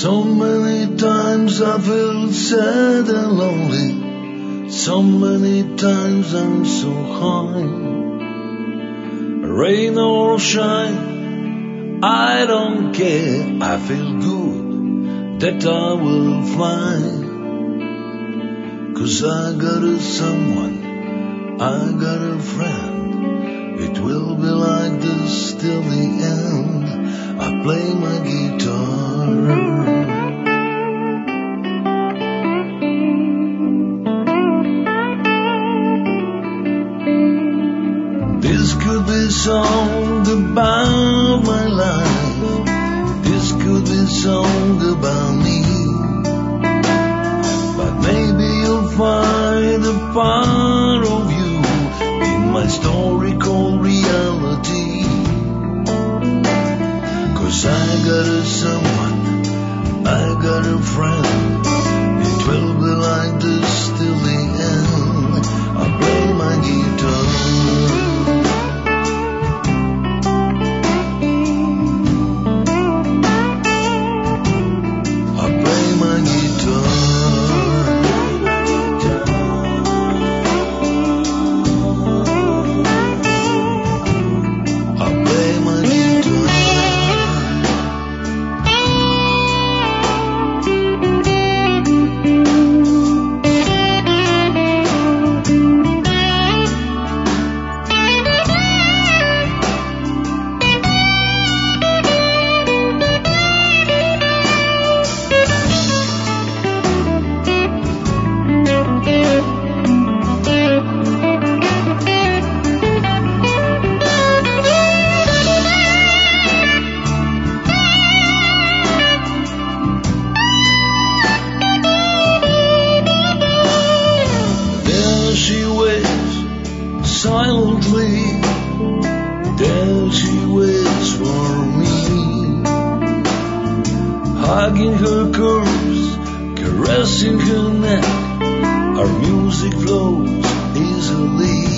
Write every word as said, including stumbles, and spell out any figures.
So many times I feel sad and lonely. So many times I'm so high. Rain or shine, I don't care. I feel good that I will fly. 'Cause I got a someone, I got a friend. It will be like this till the end. I play my guitar. This could be a song about my life. This could be a song about me. But maybe you'll find a part of you in my story called reality. 'Cause I got a someone, I got a friend. It will be like this till the end. I play my guitar. Silently, there she waits for me, hugging her curves, caressing her neck. Our music flows easily.